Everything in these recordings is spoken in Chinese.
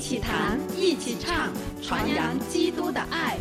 起谈，一起唱，传扬基督的爱。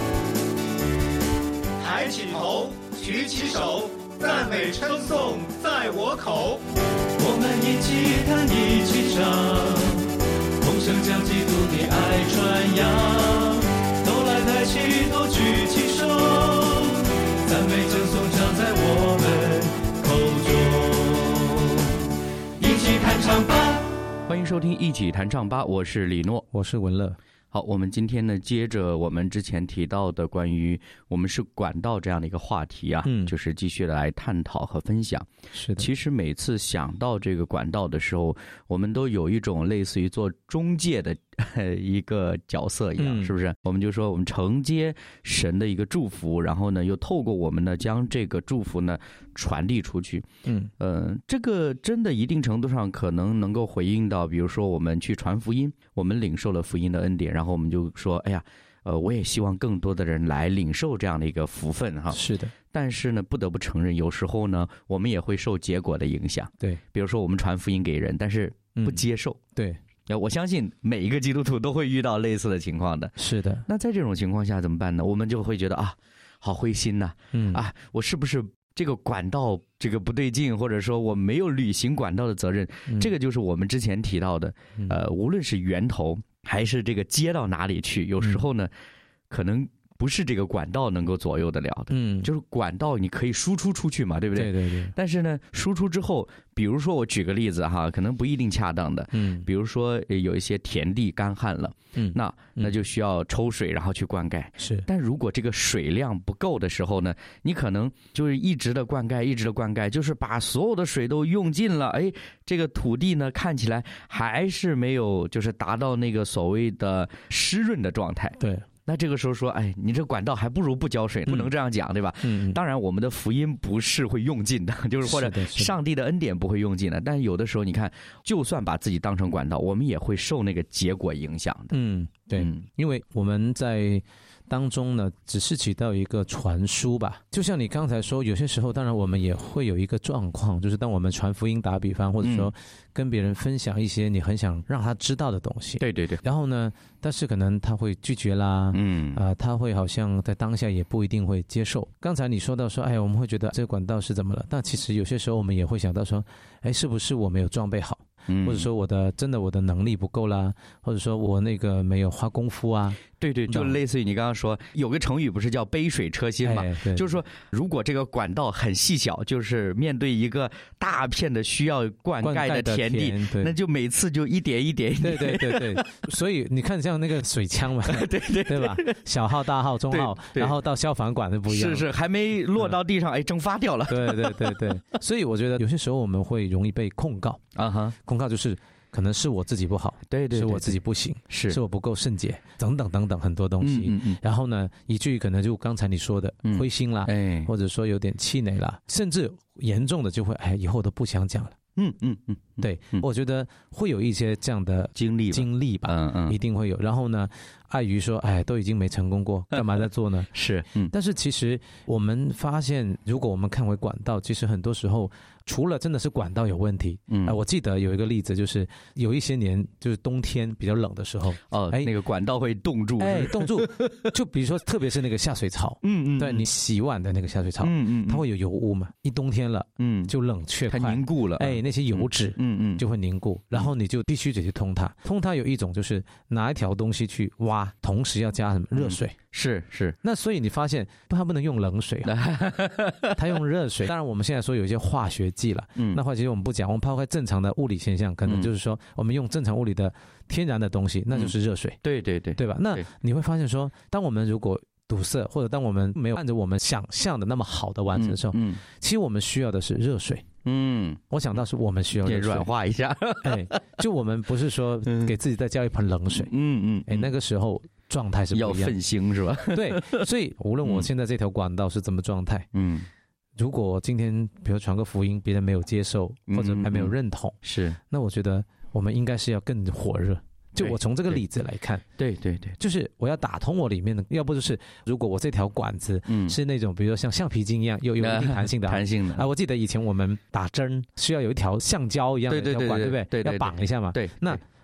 抬起头，举起手，赞美称颂在我口。 我们一起弹，一起唱，同声将基督的爱传扬。都来抬起头，举起手，赞美称颂常在我们口中。一起弹唱吧！ 欢迎收听一起弹唱吧，我是李诺， 我是文乐。 好，我们今天呢，接着我们之前提到的关于我们是管道这样的一个话题啊，就是继续的来探讨和分享。 是的， 其实每次想到这个管道的时候，我们都有一种类似于做中介的一个角色一样，是不是？我们就说我们承接神的一个祝福，然后呢，又透过我们呢，将这个祝福呢传递出去。这个真的一定程度上可能够回应到，比如说我们去传福音，我们领受了福音的恩典，然后我们就说，哎呀，我也希望更多的人来领受这样的一个福分哈。 是的， 但是呢，不得不承认，有时候呢，我们也会受结果的影响。 对， 比如说我们传福音给人，但是不接受。 对， 我相信每一个基督徒都会遇到类似的情况的。 是的， 那在这种情况下怎么办呢？我们就会觉得啊，好灰心呐，我是不是这个管道这个不对劲，或者说我没有履行管道的责任？这个就是我们之前提到的，无论是源头还是这个接到哪里去，有时候呢，可能不是这个管道能够左右得了的。就是管道你可以输出出去嘛，对不对？ 对对对。 但是呢，输出之后，比如说我举个例子哈，可能不一定恰当的。比如说有一些田地干旱了，那就需要抽水，然后去灌溉。 是。 但如果这个水量不够的时候呢，你可能就是一直的灌溉，一直的灌溉，就是把所有的水都用尽了，这个土地呢看起来还是没有就是达到那个所谓的湿润的状态。 对。 那这个时候说，你这管道还不如不浇水，不能这样讲，对吧？当然我们的福音不是会用尽的，就是或者上帝的恩典不会用尽的，但有的时候你看，就算把自己当成管道，我们也会受那个结果影响的。 对，因为我们在当中呢，只是起到一个传输吧。就像你刚才说，有些时候当然我们也会有一个状况，就是当我们传福音打比方，或者说跟别人分享一些你很想让他知道的东西。对对对。然后呢，但是可能他会拒绝啦，他会好像在当下也不一定会接受。刚才你说到说，我们会觉得这个管道是怎么了？但其实有些时候我们也会想到说，是不是我没有装备好？或者说我的能力不够啦，或者说我那个没有花功夫啊。 对对，就类似于你刚刚说有个成语不是叫杯水车薪嘛？就是说如果这个管道很细小，就是面对一个大片的需要灌溉的田地，那就每次就一点一点。 对对对对，所以你看像那个水枪嘛，对吧？小号、大号、中号，然后到消防管都不一样。 是，还没落到地上，蒸发掉了。 对对对对，所以我觉得有些时候我们会容易被控告控告就是可能是我自己不好，对，是我自己不行，是我不够圣洁，等等等等很多东西。然后呢，以至于可能就刚才你说的灰心啦，或者说有点气馁啦，甚至严重的就会以后都不想讲了。对，我觉得会有一些这样的经历吧，一定会有。然后呢，碍于说，都已经没成功过，干嘛再做呢？是，但是其实我们发现，如果我们看回管道，其实很多时候除了真的是管道有问题，我记得有一个例子，就是有一些年就是冬天比较冷的时候， 那个管道会冻住， 冻住，就比如说特别是那个下水槽，对你洗碗的那个下水槽，它会有油污嘛，一冬天了，就冷却快， 它凝固了， 那些油脂，就会凝固，然后你就必须得去通它。通它有一种就是拿一条东西去挖，同时要加什么热水。 是。 那所以你发现它不能用冷水它用热水。当然我们现在说有一些化学剂了，那话其实我们不讲，我们抛开正常的物理现象，可能就是说我们用正常物理的天然的东西，那就是热水。对吧？那你会发现说，当我们如果堵塞，或者当我们没有按照我们想象的那么好的完成的时候，其实我们需要的是热水。我想到是我们需要热水软化一下。 就我们不是说给自己再浇一盆冷水。那个时候状态是不一样， 要奋兴是吧？ 对，所以无论我现在这条管道是怎么状态，如果今天比如传个福音，别人没有接受或者还没有认同，那我觉得我们应该是要更火热。就我从这个例子来看， 对， 就是我要打通我里面的，要不就是如果我这条管子是那种比如说像橡皮筋一样有一定弹性的，我记得以前我们打针需要有一条橡胶一样的一条管，对不对？要绑一下嘛。对，那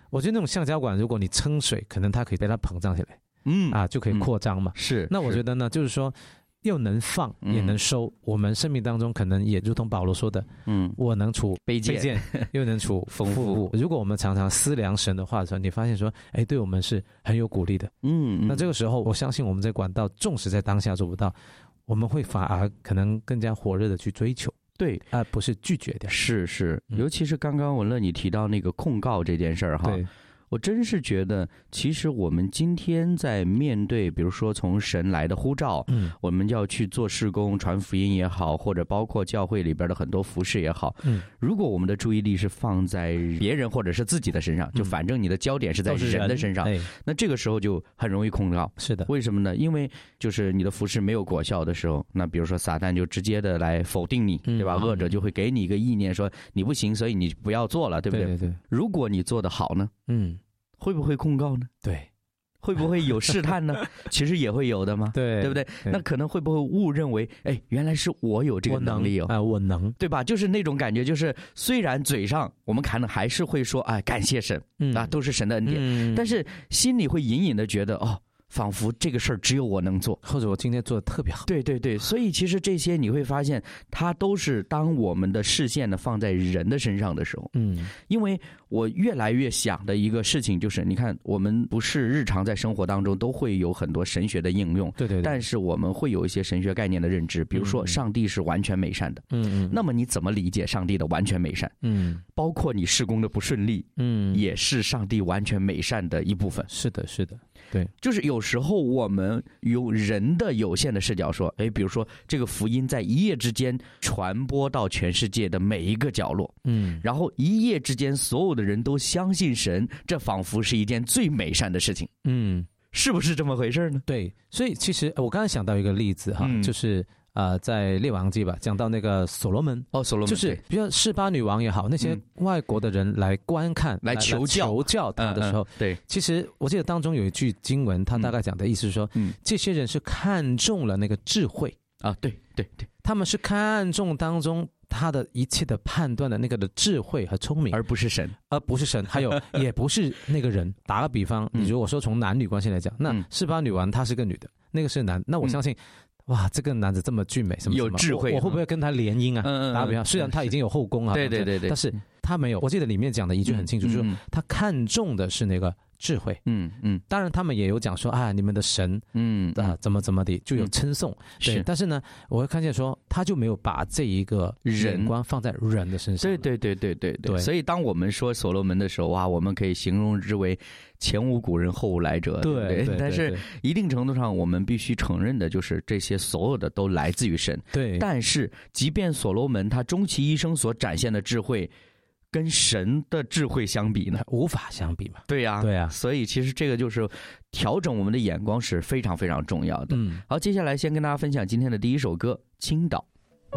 我觉得那种橡胶管，如果你撑水，可能它可以被它膨胀起来，就可以扩张嘛。 是。 那我觉得呢，就是说又能放也能收，我们生命当中可能也如同保罗说的，我能储卑贱，又能储丰富物。如果我们常常思量神的话的时候，你发现说，哎，对我们是很有鼓励的。那这个时候，我相信我们在管道，纵使在当下做不到，我们会反而可能更加火热的去追求。 对， 不是拒绝掉。 是，尤其是刚刚文乐你提到那个控告这件事儿哈。我真是觉得，其实我们今天在面对，比如说从神来的呼召，我们要去做事工、传福音也好，或者包括教会里边的很多服事也好，如果我们的注意力是放在别人或者是自己的身上，就反正你的焦点是在人的身上，那这个时候就很容易控告。 是的， 为什么呢？因为就是你的服事没有果效的时候，那比如说撒旦就直接的来否定你，对吧？恶者就会给你一个意念，说你不行，所以你不要做了，对不对？ 对。 如果你做得好呢？会不会控告呢？ 对， 会不会有试探呢？其实也会有的嘛，对不对？那可能会不会误认为，哎，原来是我有这个能力哦， 我能， 对吧？就是那种感觉，就是虽然嘴上我们可能还是会说，哎，感谢神，都是神的恩典，但是心里会隐隐的觉得，哦，仿佛这个事儿只有我能做， 或者我今天做的特别好。 对，所以其实这些你会发现，它都是当我们的视线呢放在人的身上的时候，因为我越来越想的一个事情就是，你看我们不是日常在生活当中都会有很多神学的应用， 对， 但是我们会有一些神学概念的认知，比如说上帝是完全美善的，那么你怎么理解上帝的完全美善？包括你事工的不顺利，也是上帝完全美善的一部分。 是的，对， 就是有时候我们用人的有限的视角说，哎，比如说这个福音在一夜之间传播到全世界的每一个角落，然后一夜之间所有的人都相信神，这仿佛是一件最美善的事情，是不是这么回事呢？ 对，所以其实我刚才想到一个例子哈，就是在列王记吧，讲到那个所罗门， 所罗门就是比如示巴女王也好，那些外国的人来观看、 来求教他的时候， 对， 其实我记得当中有一句经文，他大概讲的意思是说，这些人是看中了那个智慧啊，对， 他们是看中当中他的一切的判断的那个的智慧和聪明， 而不是神， 还有也不是那个人。打个比方，你如果说从男女关系来讲，那示巴女王她是个女的，那个是男，那我相信。哇，这个男子这么俊美，什么有智慧， 我会不会跟他联姻啊？打比方，虽然他已经有后宫啊， 对， 但是他没有。我记得里面讲的一句很清楚，就是他看重的是那个智慧。当然他们也有讲说啊，你们的神，怎么的，就有称颂。对，但是呢，我会看见说，他就没有把这一个眼光放在人的身上。 对。所以当我们说所罗门的时候，哇，我们可以形容之为前无古人后无来者，对。但是一定程度上，我们必须承认的就是这些所有的都来自于神。 对。 但是，即便所罗门他终其一生所展现的智慧，跟神的智慧相比呢， 无法相比嘛。 对呀。所以其实这个就是调整我们的眼光是非常非常重要的。好，接下来先跟大家分享今天的第一首歌《青岛》。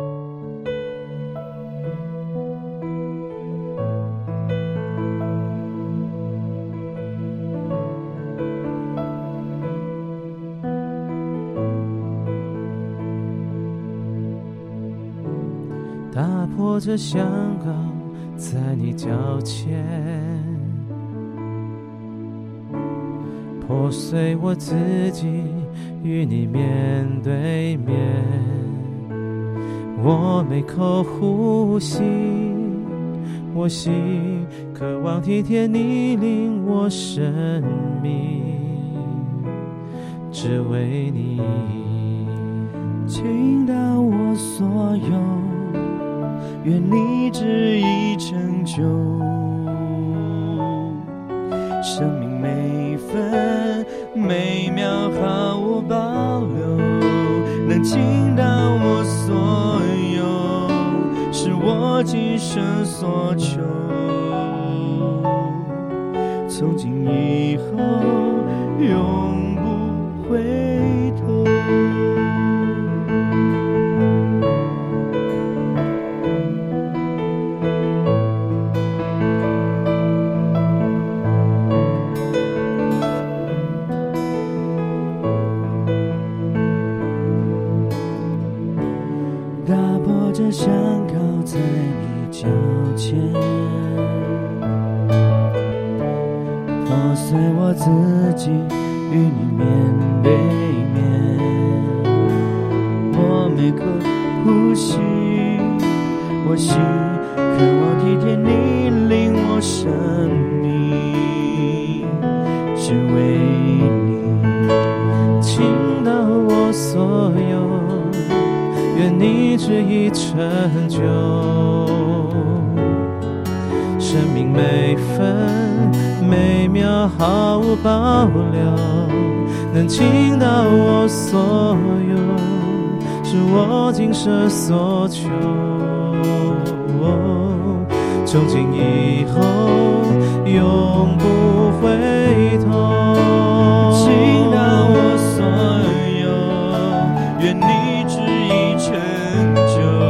打破这香港在你脚前，破碎我自己与你面对面，我每口呼吸，我心渴望体贴你领我生命，只为你倾倒我所有，愿你旨意成就，生命每分每秒毫无保留，能倾倒我所有，是我今生所求，从今以后永不回头。香膏在你脚前， 破碎我自己，与你面对面。我每刻呼吸，我心渴望体贴你，领我生命，只为你倾倒我所有，愿你旨意成就。生命每分每秒毫无保留，能倾倒我所有，是我今生所求。从今以后永不回头，倾倒我所有，愿你旨意成就。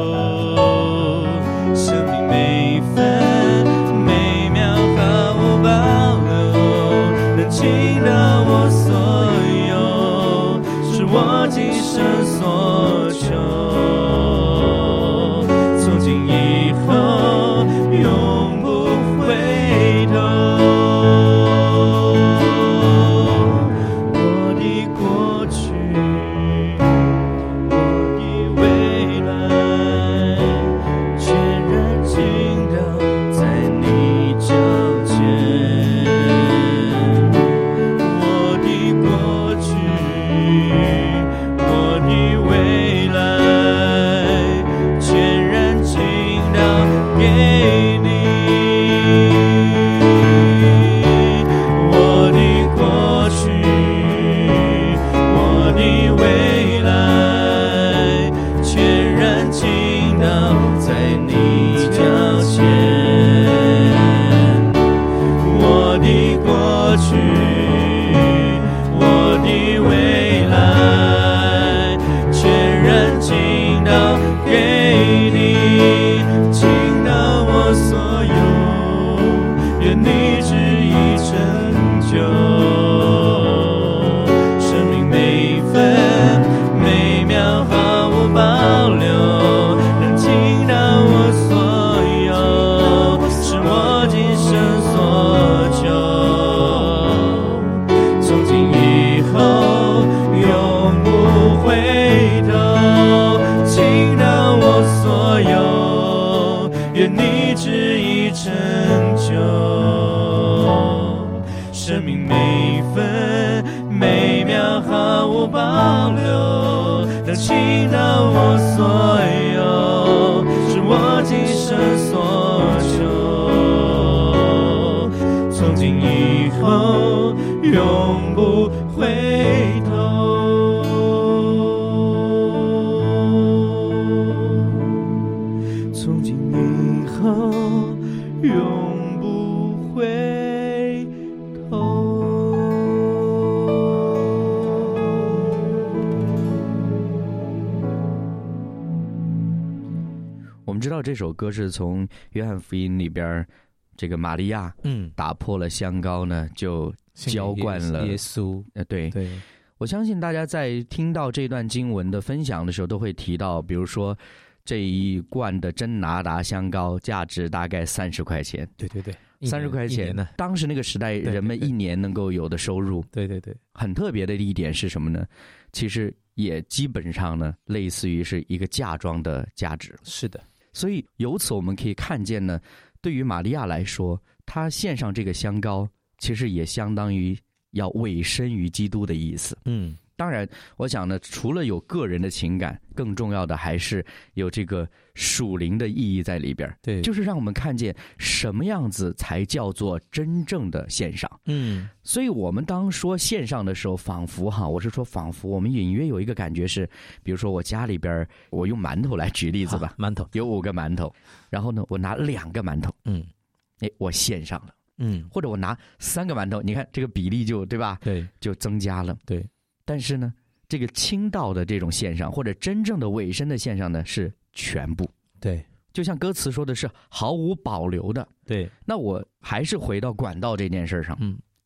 生命每分每秒毫无保留，能倾倒我所有，是我今生所求。从今以后永不回头，我的过去，我的未来，全然倾倒在你脚前。我的过去，我的未来，全然倾倒给你。我的过去，我的未来，全然倾倒在你脚前。我的过去，我的未来，全然倾倒给你，倾倒我所有，愿你旨意成就。生命每分每秒毫无保留，能倾倒我所有，是我今生所求。从今以后永不回头，倾倒我所有，愿你旨意成就。生命每分每秒毫无保留，能倾倒我所有，是我今生所求。从今以后永不回头，从今以后永不回头。 我们知道这首歌是从约翰福音里边，这个玛利亚打破了香膏呢，就浇灌了耶稣。 对，我相信大家在听到这段经文的分享的时候，都会提到，比如说这一罐的真拿达香膏价值大概30块钱。 对 ，30块钱呢，当时那个时代人们一年能够有的收入。 对， 很特别的一点是什么呢？其实也基本上呢，类似于是一个嫁妆的价值。 是的， 所以由此我们可以看见呢，对于玛利亚来说，她献上这个香膏，其实也相当于要委身于基督的意思。当然我想呢，除了有个人的情感，更重要的还是有这个属灵的意义在里边。 对， 就是让我们看见什么样子才叫做真正的献上。所以我们当说献上的时候，仿佛我们隐约有一个感觉是，比如说我家里边，我用馒头来举例子吧， 馒头有5个馒头，然后呢我拿2个馒头，我献上了。或者我拿3个馒头，你看这个比例就对吧？ 对， 就增加了。 对， 但是呢，这个倾倒的这种献上，或者真正的委身的献上呢，是全部。 对， 就像歌词说的是毫无保留的。 对， 那我还是回到管道这件事上。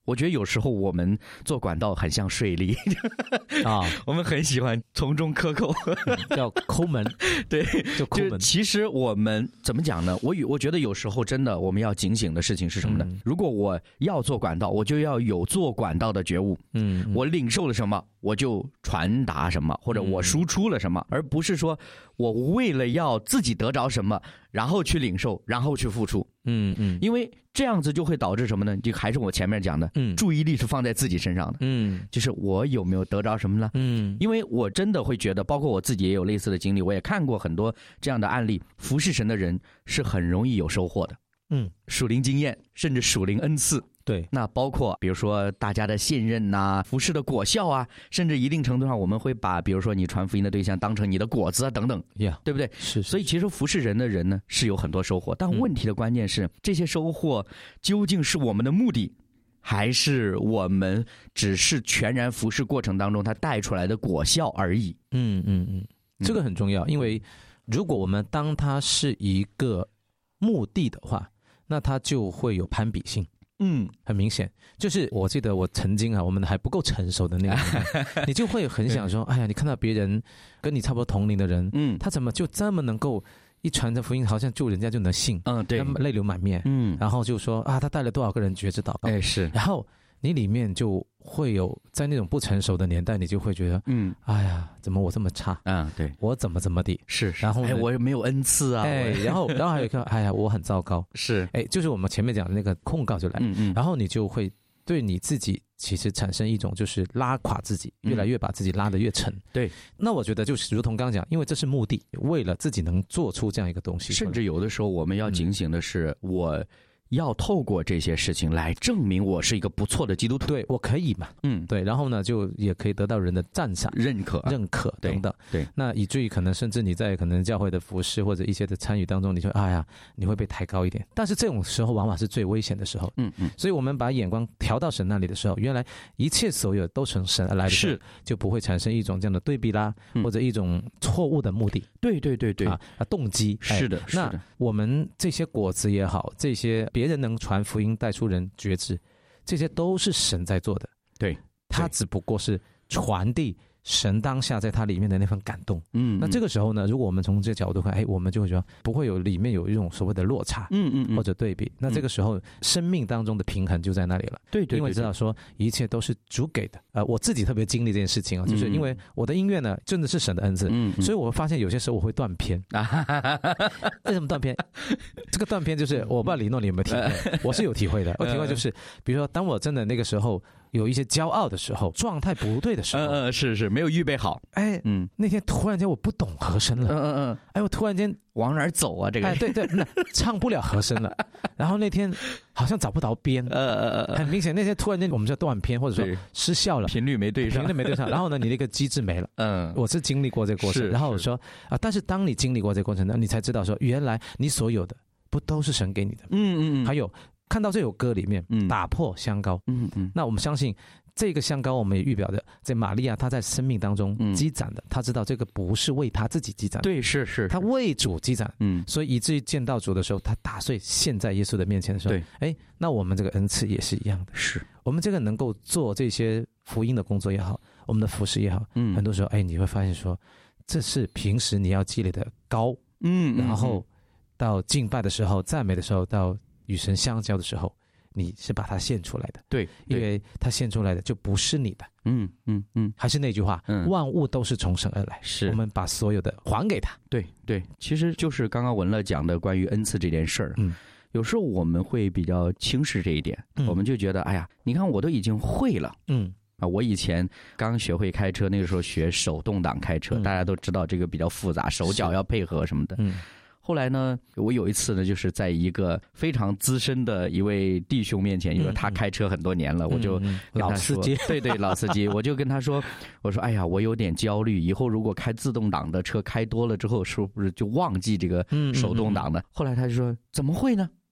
我觉得有时候我们做管道很像税吏啊，我们很喜欢从中克扣， 叫抠门， 对， 就抠门。 其实我们怎么讲呢？我觉得有时候真的我们要警醒的事情是什么呢？如果我要做管道，我就要有做管道的觉悟。我领受了什么，我就传达什么，或者我输出了什么，而不是说我为了要自己得着什么，然后去领受，然后去付出。因为这样子就会导致什么呢？就还是我前面讲的，注意力是放在自己身上的。就是我有没有得着什么呢？因为我真的会觉得，包括我自己也有类似的经历，我也看过很多这样的案例，服侍神的人是很容易有收获的。属灵经验，甚至属灵恩赐。 对， 那包括比如说大家的信任呐、服侍的果效啊，甚至一定程度上我们会把比如说你传福音的对象当成你的果子啊等等，对不对？ 是。 所以其实服侍人的人呢是有很多收获，但问题的关键是这些收获究竟是我们的目的，还是我们只是全然服侍过程当中它带出来的果效而已？ 这个很重要，因为如果我们当它是一个目的的话，那它就会有攀比性。很明显，就是我记得我曾经我们还不够成熟的那个年代，你就会很想说，哎呀，你看到别人跟你差不多同龄的人，他怎么就这么能够一传着福音，好像就人家就能信， 对， 泪流满面，然后就说啊，他带了多少个人觉知祷告， 是， 然后你里面就会有在那种不成熟的年代，你就会觉得，哎呀，怎么我这么差？ 对， 我怎么地？ 是， 然后我也没有恩赐啊， 然后还有一个，哎呀，我很糟糕， 是， 就是我们前面讲的那个控告就来，然后你就会对你自己其实产生一种就是拉垮自己，越来越把自己拉得越沉。 对， 那我觉得就是如同刚刚讲，因为这是目的，为了自己能做出这样一个东西， 甚至有的时候我们要警醒的是，我要透过这些事情来证明我是一个不错的基督徒， 对，我可以嘛，对，然后呢，就也可以得到人的赞赏、认可等等， 对， 那以至于可能甚至你在可能教会的服事或者一些的参与当中，你就哎呀，你会被抬高一点，但是这种时候往往是最危险的时候，所以我们把眼光调到神那里的时候，原来一切所有都从神而来的时候，是就不会产生一种这样的对比啦，或者一种错误的目的， 对动机， 是的， 那我们这些果子也好，这些别人能传福音带出人觉知，这些都是神在做的， 对， 他只不过是传递神当下在他里面的那份感动。那这个时候呢，如果我们从这个角度看，我们就会觉得不会有里面有一种所谓的落差，或者对比。那这个时候生命当中的平衡就在那里了。 对， 因为知道说一切都是主给的。我自己特别经历这件事情就是因为我的音乐呢真的是神的恩赐，所以我发现有些时候我会断片。为什么断片？这个断片就是我不知道李诺你有没有体会，我是有体会的。我体会就是，比如说当我真的那个时候有一些骄傲的时候，状态不对的时候， 是没有预备好， 那天突然间我不懂和声了，我突然间往哪儿走啊？这个， 对，那唱不了和声了，然后那天好像找不着边，很明显那天突然间我们就断片，或者说失效了， 频率没对上， 然后呢，你那个机制没了，我是经历过这个过程，然后我说但是当你经历过这个过程呢，你才知道说原来你所有的不都是神给你的，还有看到这首歌里面打破香膏，那我们相信这个香膏我们也预表的在玛利亚她在生命当中积攒的，她知道这个不是为她自己积攒的， 对，是她为主积攒，所以以至于见到主的时候，她打碎陷在耶稣的面前的时候，对，那我们这个恩赐也是一样的， 是我们这个能够做这些福音的工作也好，我们的服事也好，很多时候你会发现说这是平时你要积累的高，然后到敬拜的时候、赞美的时候、到与神相交的时候，你是把它献出来的， 对， 因为它献出来的就不是你的，还是那句话，万物都是从神而来，是我们把所有的还给他， 对，其实就是刚刚文乐讲的关于恩赐这件事儿，有时候我们会比较轻视这一点，我们就觉得，哎呀，你看我都已经会了，我以前刚学会开车，那个时候学手动挡开车，大家都知道这个比较复杂，手脚要配合什么的，后来呢，我有一次呢，就是在一个非常资深的一位弟兄面前，因为他开车很多年了，我就老司机， 对，老司机，我就跟他说，我说，哎呀，我有点焦虑，以后如果开自动挡的车开多了之后，是不是就忘记这个手动挡的？后来他就说，怎么会呢？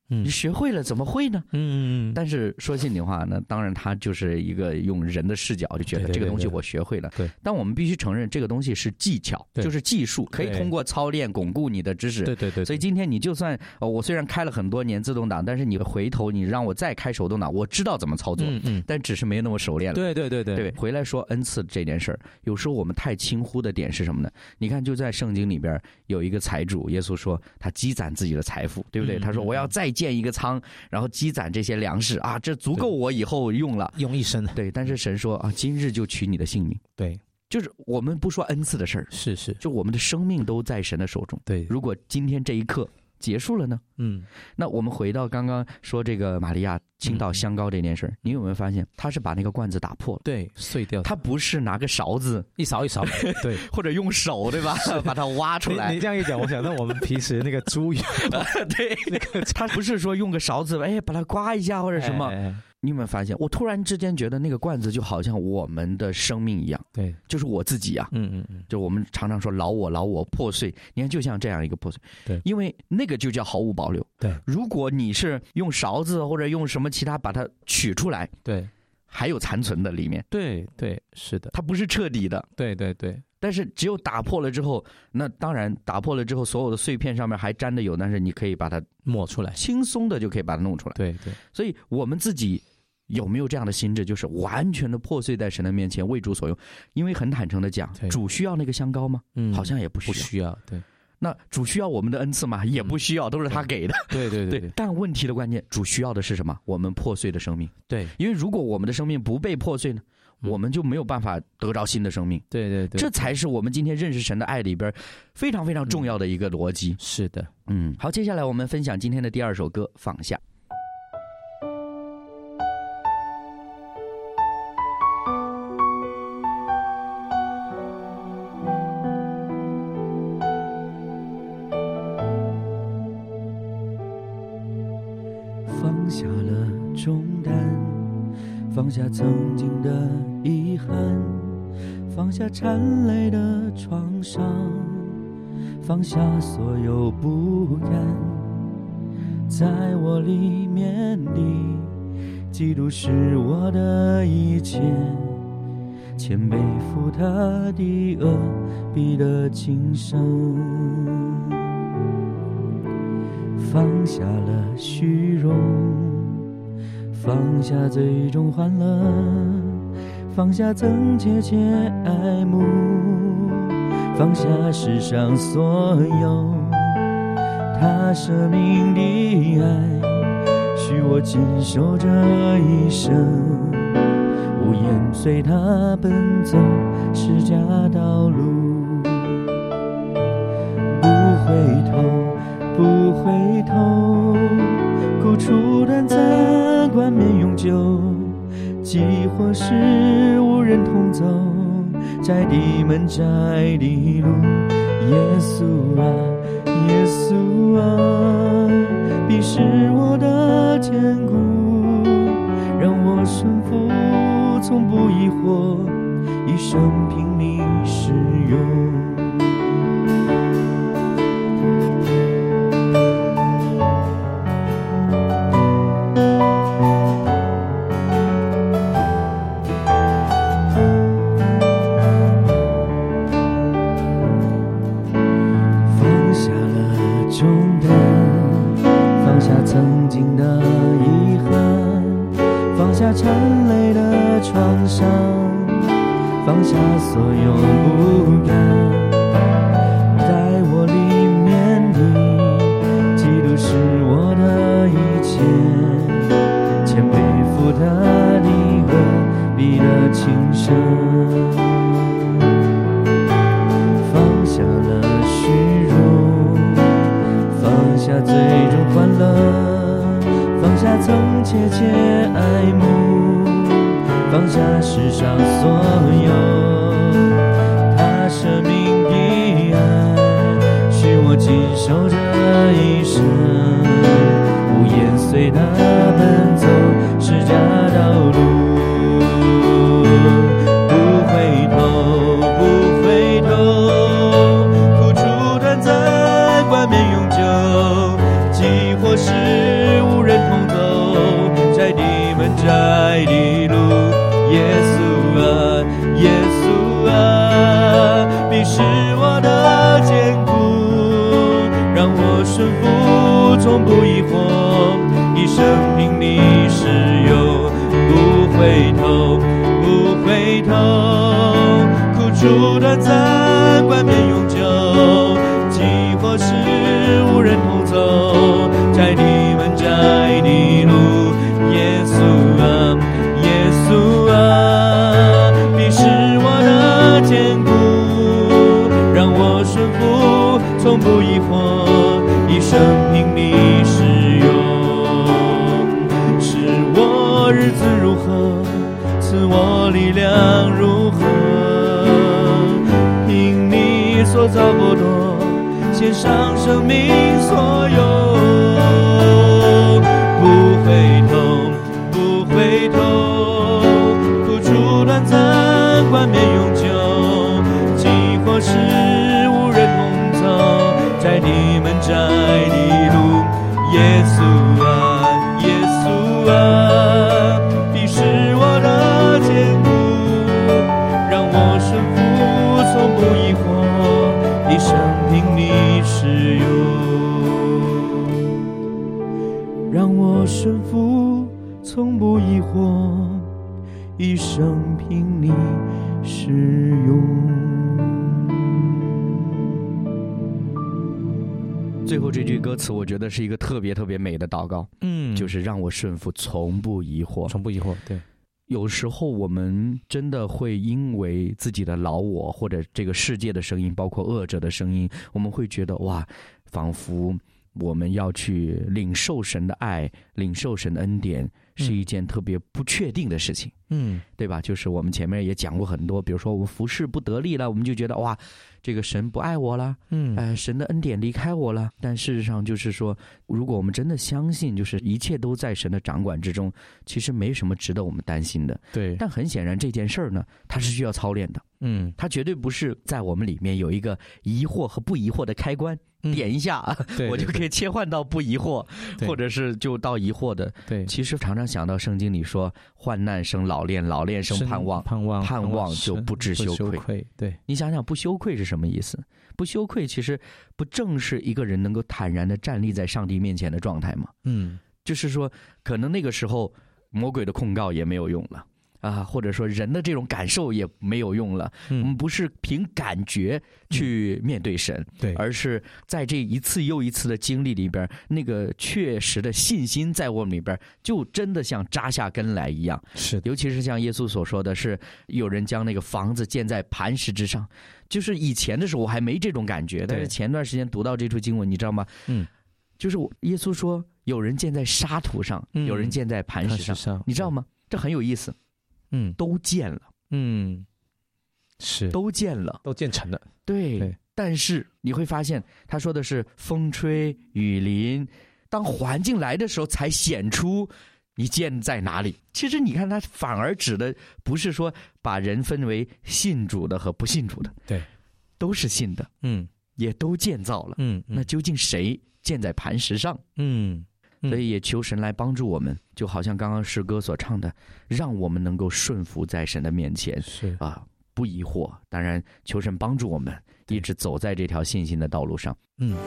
你学会了怎么会呢？但是说心里话呢，当然他就是一个用人的视角就觉得这个东西我学会了。 对， 但我们必须承认这个东西是技巧，就是技术，可以通过操练巩固你的知识。 对。 所以今天你就算我虽然开了很多年自动挡，但是你回头你让我再开手动挡，我知道怎么操作，但只是没那么熟练了。对。回来说恩赐这件事儿，有时候我们太轻忽的点是什么呢？你看就在圣经里边有一个财主，耶稣说他积攒自己的财富，对不对？他说我要再建一个仓，然后积攒这些粮食啊，这足够我以后用了， 用一生。 对，但是神说啊，今日就取你的性命。 对， 就是我们不说恩赐的事儿， 是， 就我们的生命都在神的手中。 对， 如果今天这一刻结束了呢？那我们回到刚刚说这个玛利亚倾倒香膏这件事儿，你有没有发现他是把那个罐子打破了？ 对，碎掉。 他不是拿个勺子一勺，对， 或者用手，对吧？把它挖出来。 你这样一讲，我想到我们平时那个猪油， 对，那个他不是说用个勺子，把它刮一下或者什么。你有没有发现？我突然之间觉得那个罐子就好像我们的生命一样， 对， 就是我自己啊，就我们常常说老我破碎，你看就像这样一个破碎， 对， 因为那个就叫毫无保留， 对。 如果你是用勺子或者用什么其他把它取出来， 对， 还有残存的里面， 对，是的， 它不是彻底的， 对。 但是只有打破了之后，那当然打破了之后，所有的碎片上面还沾的有，但是你可以把它抹出来， 轻松的就可以把它弄出来， 对。 所以我们自己有没有这样的心智，就是完全的破碎在神的面前，为主所用？因为很坦诚的讲，主需要那个香膏吗？好像也不需要。 对。 那主需要我们的恩赐吗？也不需要，都是他给的。 对。 但问题的关键，主需要的是什么？我们破碎的生命。 对。 因为如果我们的生命不被破碎呢，我们就没有办法得着新的生命。 对。 这才是我们今天认识神的爱里边非常非常重要的一个逻辑。 是的。 好，接下来我们分享今天的第二首歌《放下》。 放下了重担，放下曾经的遗憾，放下缠累的创伤，放下所有不甘，在我里面的基督是我的一切，谦卑负他的恶，必得今生。放下了虚荣，放下最终欢乐，放下曾切切爱慕，放下世上所有他舍命的爱，许我坚守这一生，无言随他奔走十架道路，不回头不回头，苦楚短暂，冠冕永久，即或是无人同走，窄的门窄的路，耶稣啊耶稣啊，必是我的坚固，让我顺服，从不疑惑，一生凭你使用。曾经的遗憾，放下缠累的创伤，放下所有不甘，在我里面的基督是我的一切，谦卑负他的恶，必得今生。放下了虚荣，放下最终欢乐，放下曾切切爱慕，放下世上所有他舍命的爱，许我谨守这一生，无言随他奔走十架道路，不回头不回头，苦楚短暂，冠冕永久，即或是窄的路。耶稣啊，耶稣啊，你是我的坚固，让我顺服，从不疑惑，一生凭你使用，不回头，不回头。苦楚短暂，冠冕永久，几或是无人同走，在你们窄的路。耶稣啊，耶稣啊，你是我的坚固，让我顺服，从不疑惑，一生凭你使用。使我日子如何，赐我力量如何，凭你所造不多，献上生命所有。不回头，不回头，苦楚短暂，冠冕永久，几或是无人同走，在你们窄的路。耶稣啊，耶稣啊，你是我的坚固，让我顺服，从不疑惑，一生凭你使用。让我顺服，从不疑惑，一生凭你使用。 最后这句歌词，我觉得是一个特别特别美的祷告，就是让我顺服，从不疑惑， 从不疑惑。对， 有时候我们真的会因为自己的老我，或者这个世界的声音，包括恶者的声音，我们会觉得哇，仿佛我们要去领受神的爱，领受神的恩典，是一件特别不确定的事情，对吧？就是我们前面也讲过很多，比如说我们服事不得力了，我们就觉得哇，这个神不爱我了，神的恩典离开我了。但事实上就是说，如果我们真的相信，就是一切都在神的掌管之中，其实没什么值得我们担心的。 对。 但很显然这件事儿呢，它是需要操练的。它绝对不是在我们里面有一个疑惑和不疑惑的开关，点一下，我就可以切换到不疑惑，或者是就到疑惑的。 对， 其实常常想到圣经里说，患难生老练，老练生盼望，盼望就不知羞愧。 对， 你想想，不羞愧是什么意思？不羞愧其实不正是一个人能够坦然地站立在上帝面前的状态吗？就是说，可能那个时候魔鬼的控告也没有用了。或者说人的这种感受也没有用了，我们不是凭感觉去面对神， 对， 而是在这一次又一次的经历里边，那个确实的信心在我们里边，就真的像扎下根来一样。 是， 尤其是像耶稣所说的是，有人将那个房子建在磐石之上，就是以前的时候我还没这种感觉，但是前段时间读到这处经文，你知道吗？就是耶稣说，有人建在沙土上，有人建在磐石上，你知道吗？这很有意思。都建了， 是都建了， 都建成了。 对，但是你会发现，他说的是风吹雨淋，当环境来的时候，才显出你建在哪里。其实你看，他反而指的不是说把人分为信主的和不信主的， 对， 都是信的，也都建造了，那究竟谁建在磐石上？所以也求神来帮助我们，就好像刚刚诗歌所唱的，让我们能够顺服在神的面前， 是不疑惑。当然，求神帮助我们一直走在这条信心的道路上。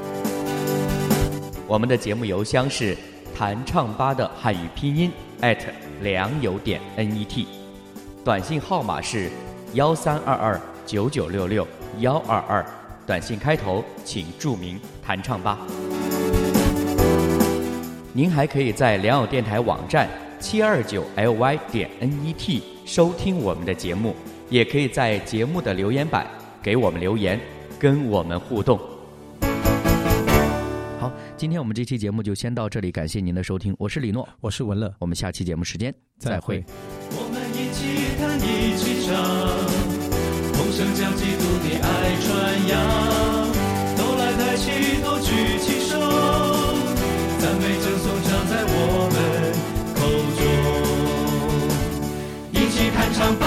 我们的节目邮箱是弹唱吧的汉语拼音良友.net，短信号码是132299662122，短信开头请注明弹唱吧。您还可以在良友电台网站729ly.net 收听我们的节目，也可以在节目的留言板给我们留言，跟我们互动。好，今天我们这期节目就先到这里，感谢您的收听，我是李诺， 我是文乐， 我们下期节目时间再会。 我们一起弹一起唱，同声将基督的爱传扬，都来抬起头举起手，赞美正颂唱在我们口中，一起弹唱吧。